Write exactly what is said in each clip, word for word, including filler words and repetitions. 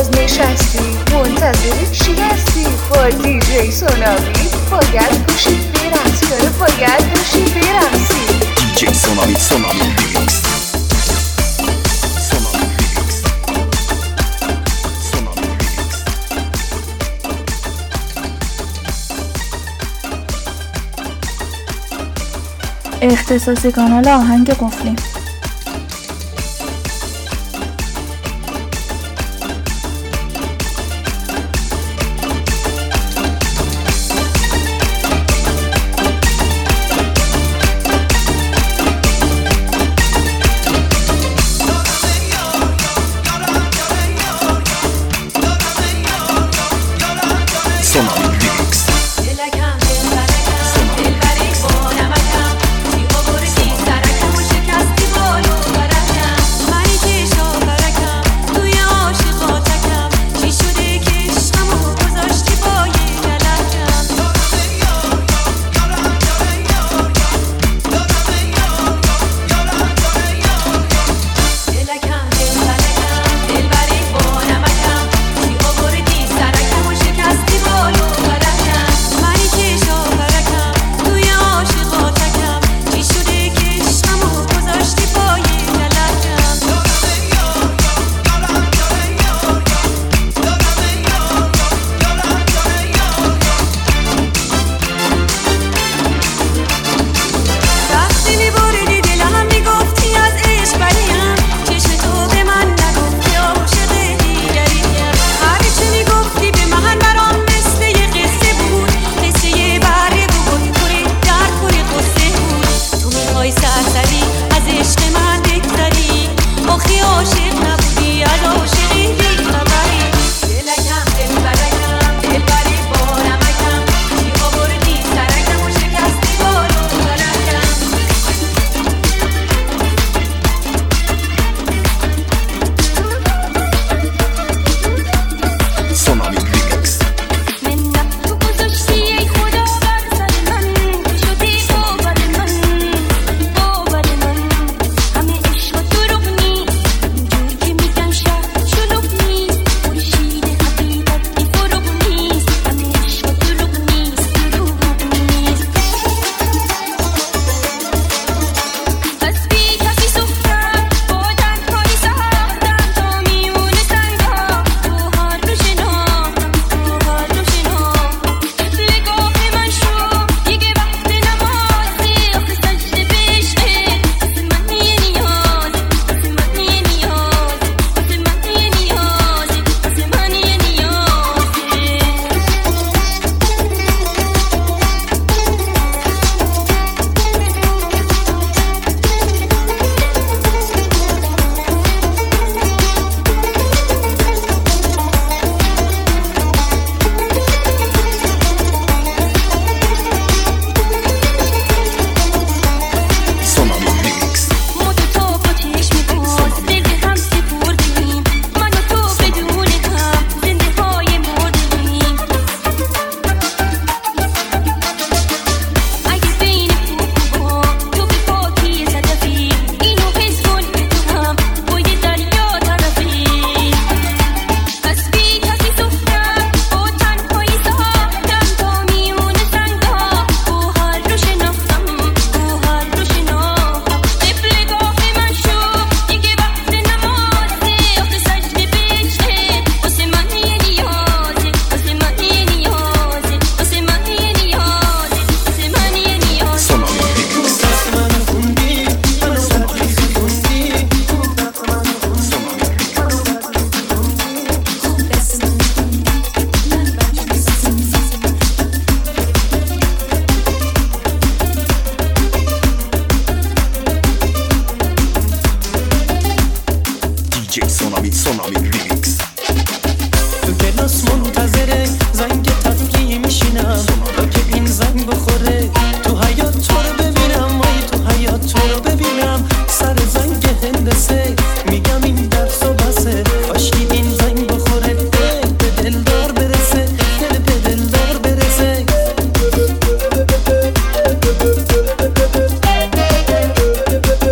باز نشستی منتظر چی هستی؟ با دیجی سونامی باید باشی برقص کنه، باید باشی برقصی. دیجی سونامی سونامی ریمیکس. سونامی ریمیکس. سونامی ریمیکس. اختصاصی کانال آهنگ قفلی.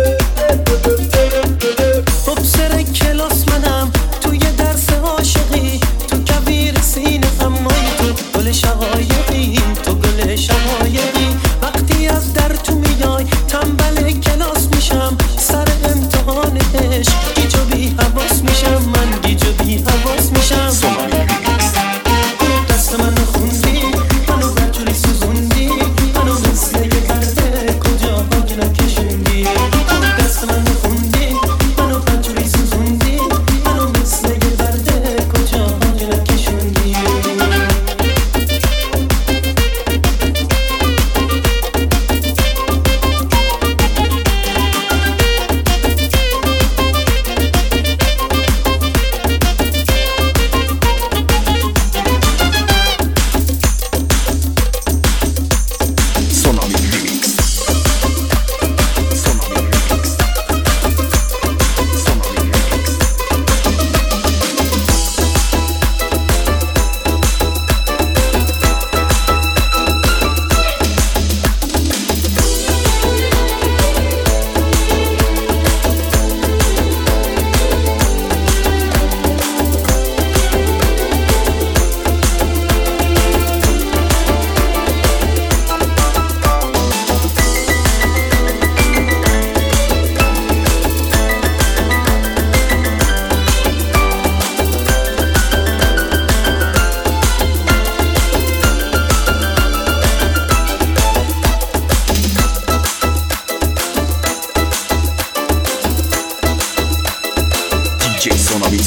کلاس منم توی درس عاشقی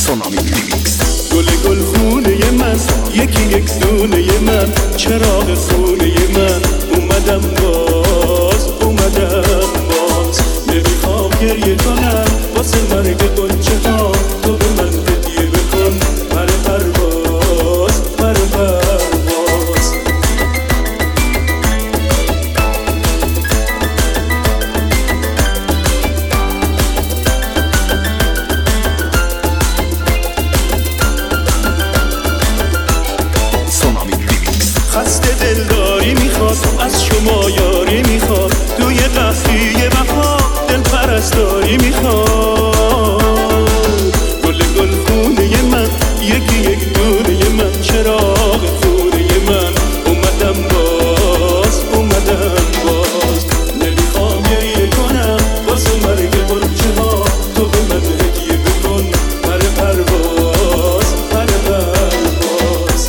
سونامی ریمیکس. گل گل خونه من، یکی یک دونه من، چراغ خونه من، اومدم باز اومدم باز. نمیخوام گریه کنم واسه مرگ قنچه ها، تو به من هدیه بکن پر پرواز پر پرواز. خسته دلداری میخواد، از شما یاری میخواد، توی قهوه وفا دل پرستاری میخواد. گل گل خونه من، یکی یک دونه من، چراغ خونه من، اومدم باز اومدم باز. نمیخوام گریه کنم واسه مرگ قنچه ها، تو به من هدیه بکن پر پرواز پر پرواز.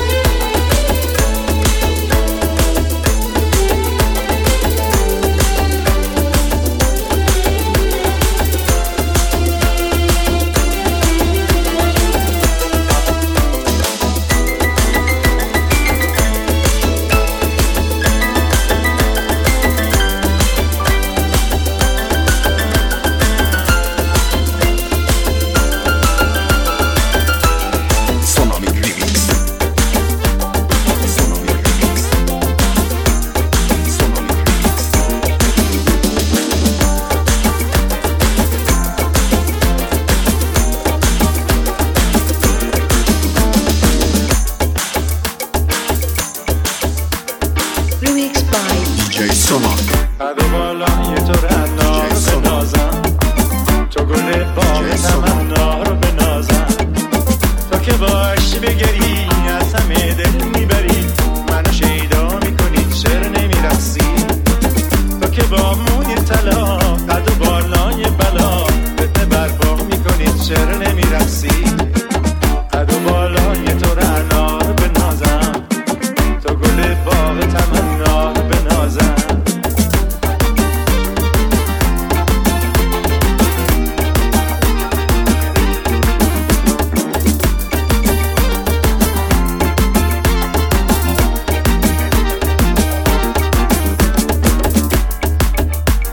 Remixed by دی جی سونامی. قد و بالای تو رنا رو بنازم، تو گل باغ تمنا رو بنازم. تو که باشی بگری از همه دل میبری، منو شیدا میکنی چرا نمیرقصی. تو که با موی طلا قد و بالای بلا فتنه برپا میکنی چرا نمیرقصی. قد و بالای تو رنا رو بنازم، تو گل باغ تمنا رو بنازم.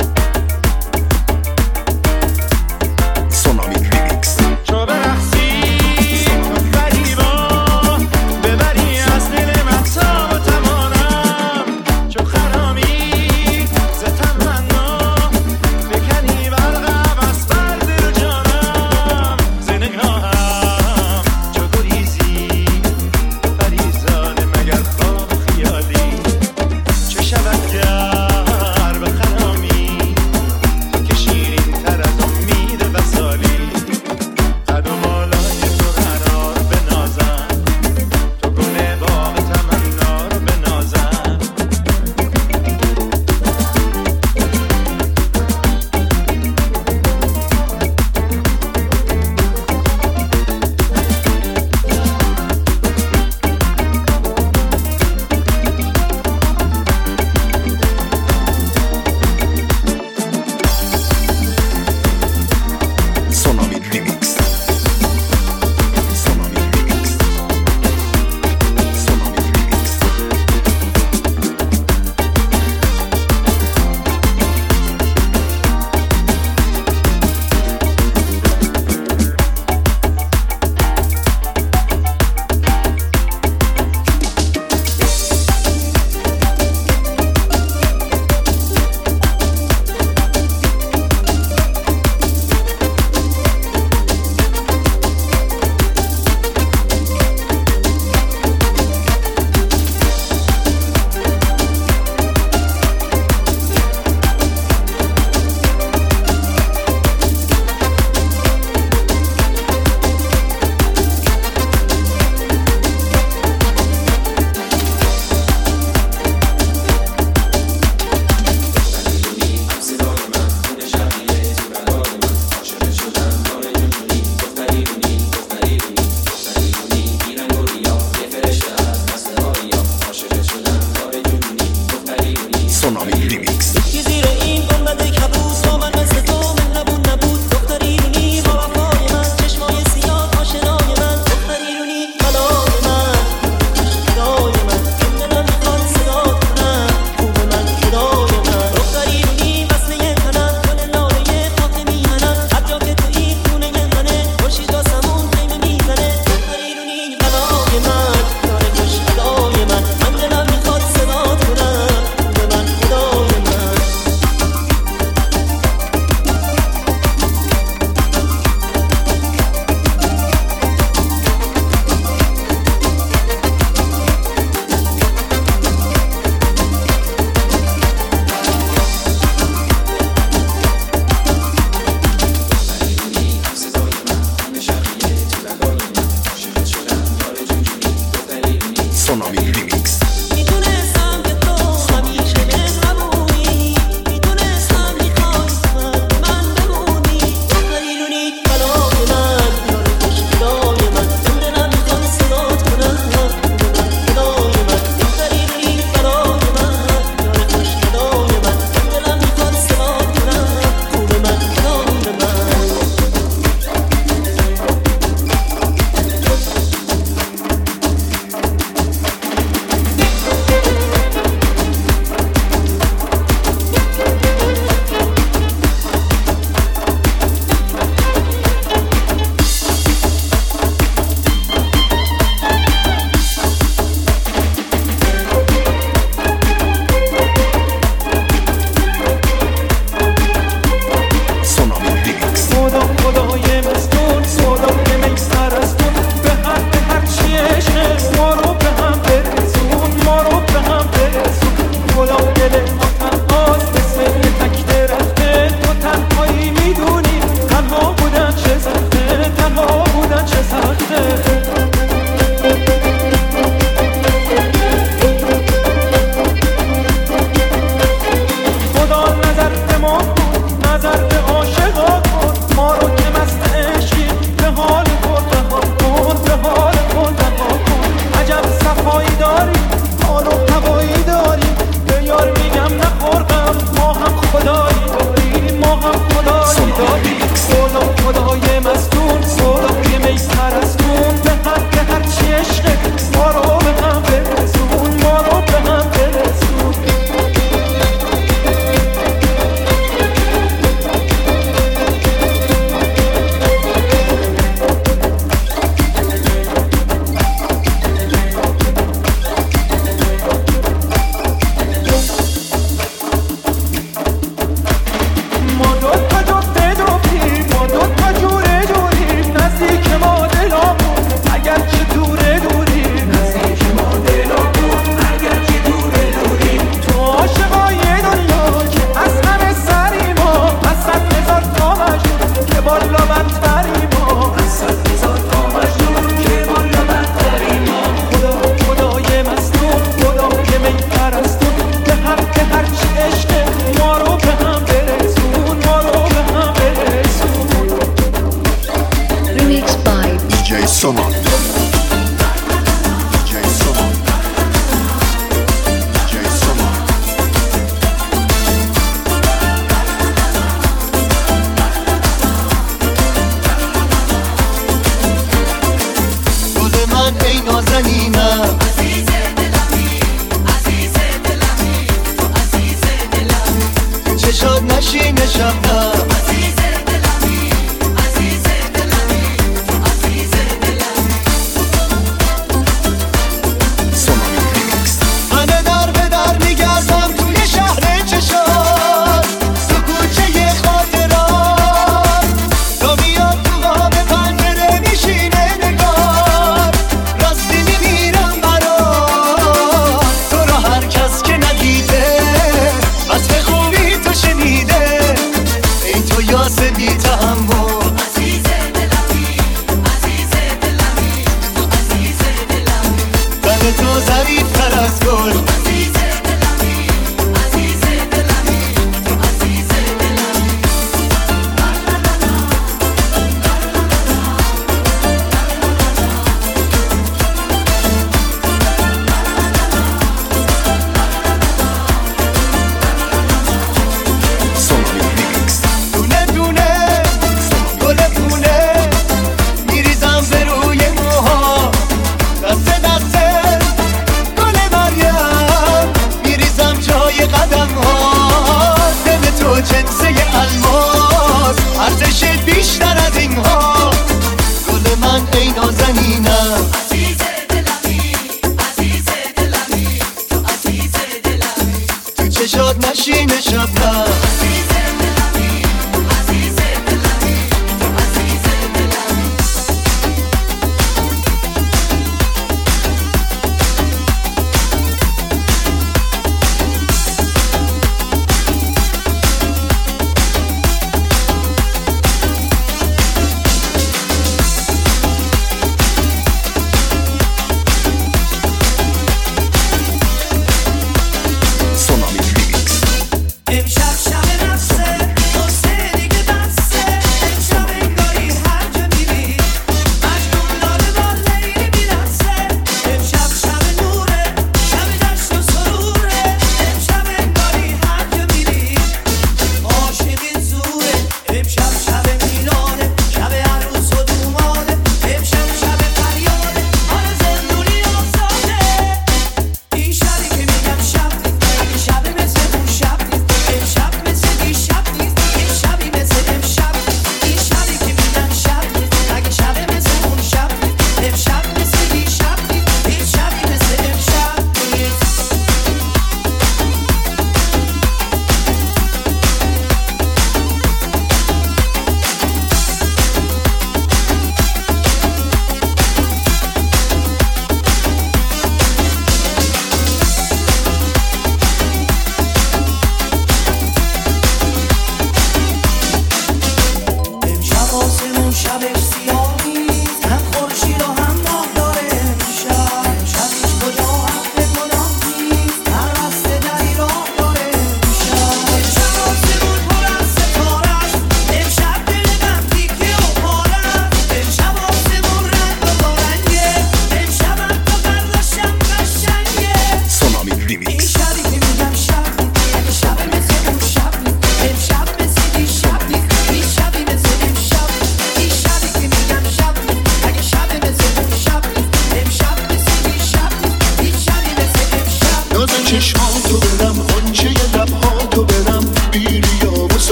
سونامی ریمیکس. تو برقصی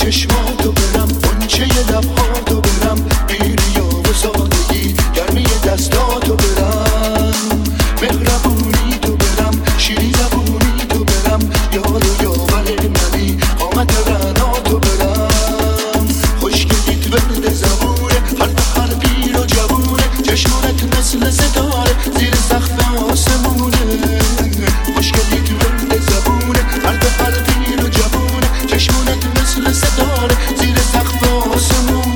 چشماتو برم قنچه لبهاتو برم بیریا و سادگی گرمی دستاتو برم مهربونی تو برم شیری زبونی تو برم یار و یاور منی قامت رعناتو برم خوشگلیت ورد زبونه حرف هر پیر و جوونه چشمانت مثل ستاره زیر سقف آسمونه خوشگلیت ورد زبونه حرف هر پیر و جوونه چشمانت مثل ستاره زیر سقف آسمونه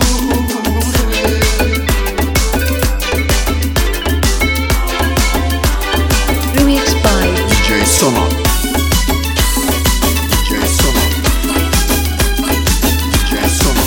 Remix by دی جی سونا دی جی سونا دی جی سونا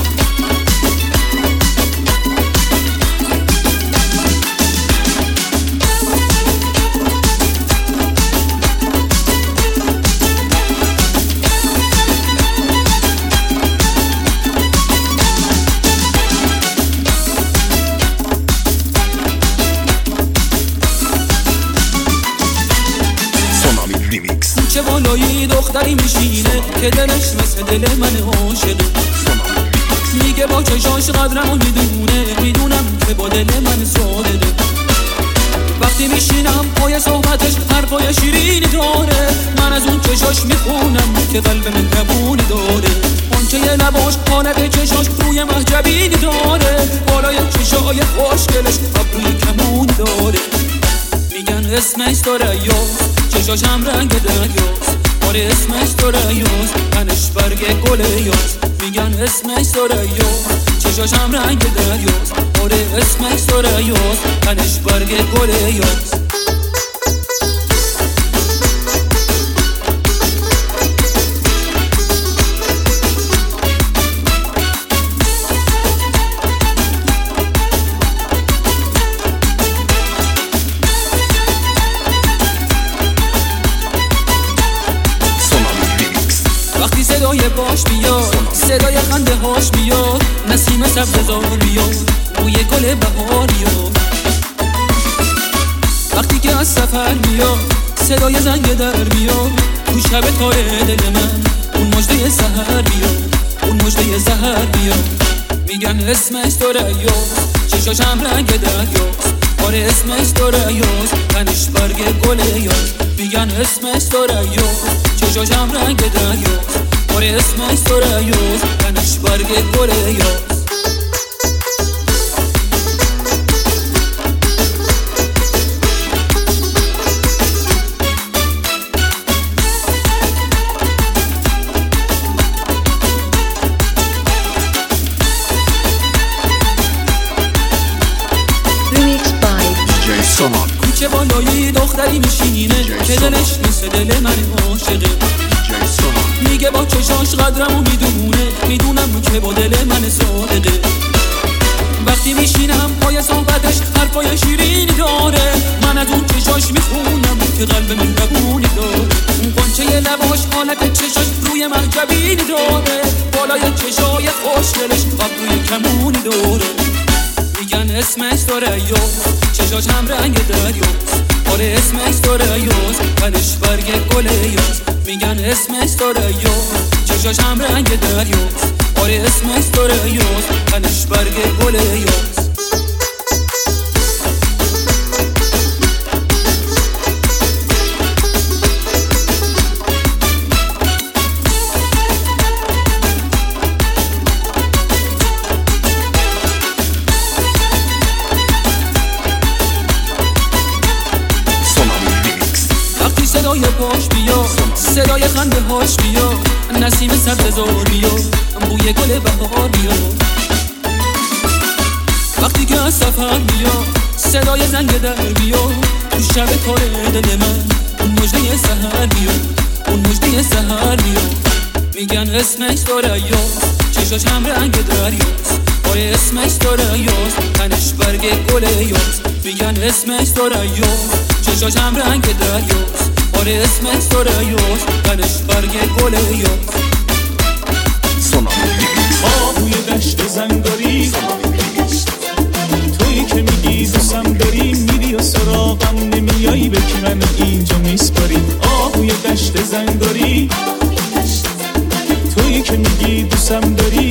سونامی ریمیکس چه بالایی دختری میشینه که دلش مثل دل من عاشقه میگه با چشاش قدرمو میدونه میدونم که با دل من صادقه وقتی میشینم پای صحبتش حرفای شیرینی داره من از اون چشاش میخونم که قلب مهربونی داره اون که یه لباش حالت چشاش روی محجبینی داره بالای چشای خوشگلش ابروی کمونی داره میگن اسمش دریاست چشاش هم رنگ دریاست آره اسمش دریاست تنش برگ گل یاست میگن اسمش دریاست چشاش هم رنگ دریاست آره اسمش دریاست تنش برگ گل یاست وقتی صدای باش بیاد صدای خنده هاش بیاد نسیم سبززار بیاد بوی گل بهار بیاد وقتی که از سفر میاد صدای زنگ در بیاد تو شب تاره دل من اون مژده سحر بیاد اون مژده سحر بیاد میگن اسمش دریاست چشاش هم رنگ دریاست آره اسمش دریاست تنش برگ گل یاست میگن اسمش دریاست چشاش هم رنگ دریاست آره اسمش دریاست تنش برگ گل یاست Remix by دی جی سونا کوچه بالایی دختری میشینه که دلش مثل دل من عاشقه دی جی سونا میگه با چشاش قدرمو میدونه میدونم که با دل من صادقه وقتی میشینم پای صحبتش حرفای شیرینی داره من از اون چشاش میخونم که قلب مهربونی داره اون قنچه لباش حالت چشاش روی محجبینی داره بالای چشای خوشگلش ابروی کمونی داره میگن اسمش دریاست چشاش هم رنگ دریاست آره اسمش دریاست تنش برگ گل یاست میگن اسمش دریاست چشاش هم رنگ دریاست آره اسمش دریاست تنش برگ گل یاست صدای پاش بیاد صدای خنده هاش بیاد نسیم سبززار بیاد بوی گل بهار بیاد وقتی که از سفر میاد صدای زنگ در بیاد تو شب تاره دل من اون مژده سحر بیاد اون مژده سحر بیاد میگن اسمش دریاست چشاش هم رنگ دریاست آره اسمش دریاست تنش برگ گل یاست میگن اسمش دریاست چشاش هم رنگ دریاست آره اسمش دریاست تنش برگ گل یاست سونامی ریمیکس آهوی دشت زنگاری تویی که میگی دوستم داری میری و سراغم نمیایی به که من اینجا میسپاری آهوی دشت زنگاری تویی که میگی دوستم داری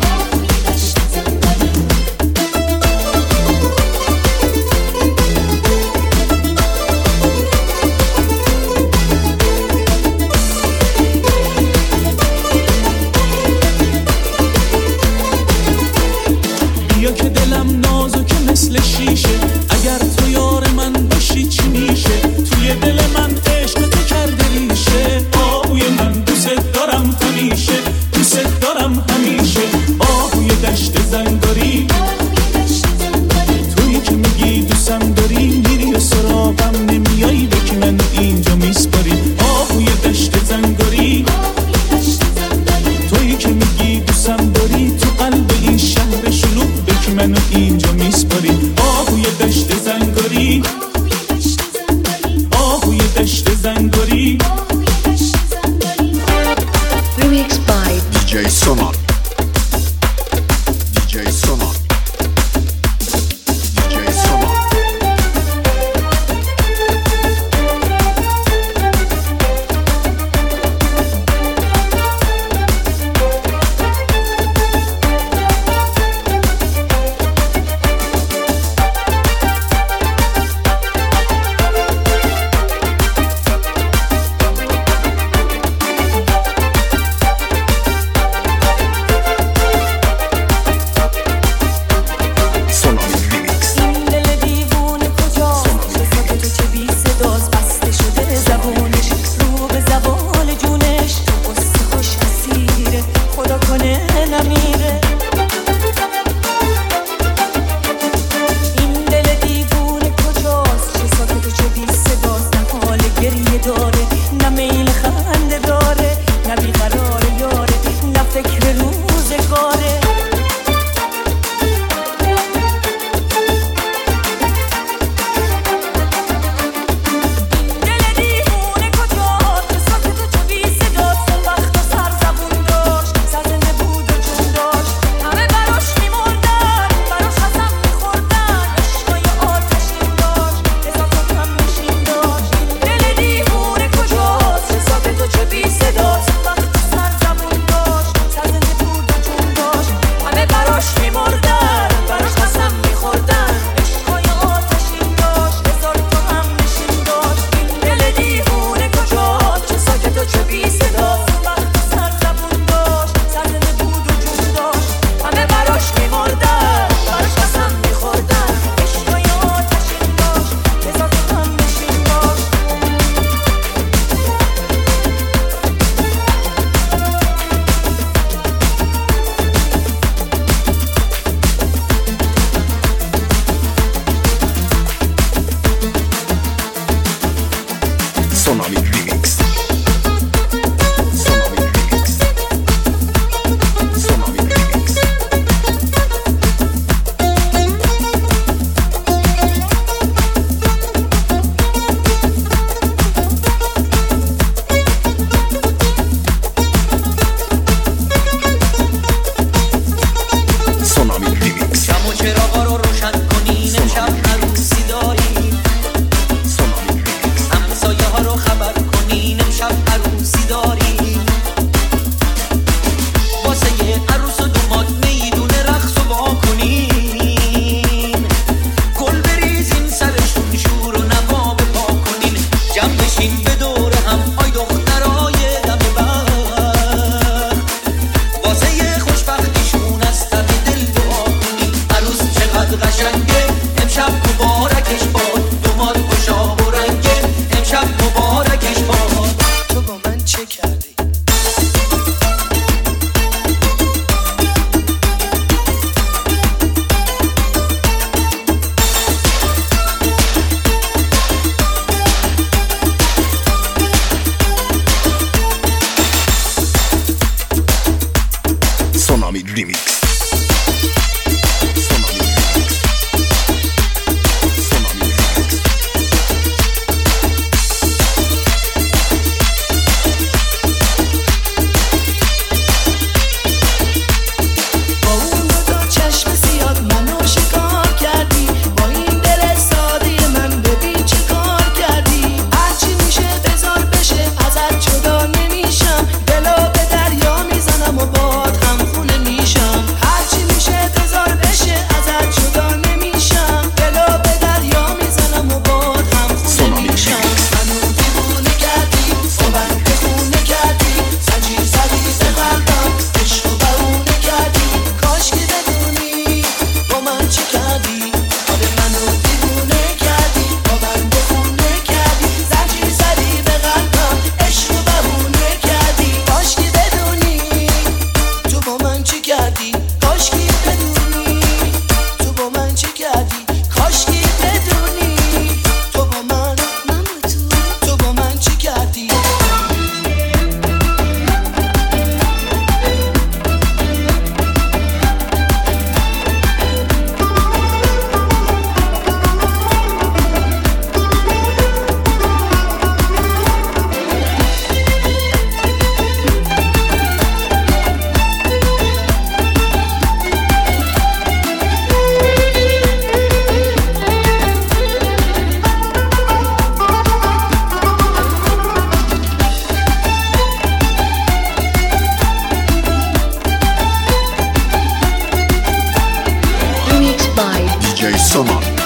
دلو به دریا میزنم و باد هم خونه میشم. Sonon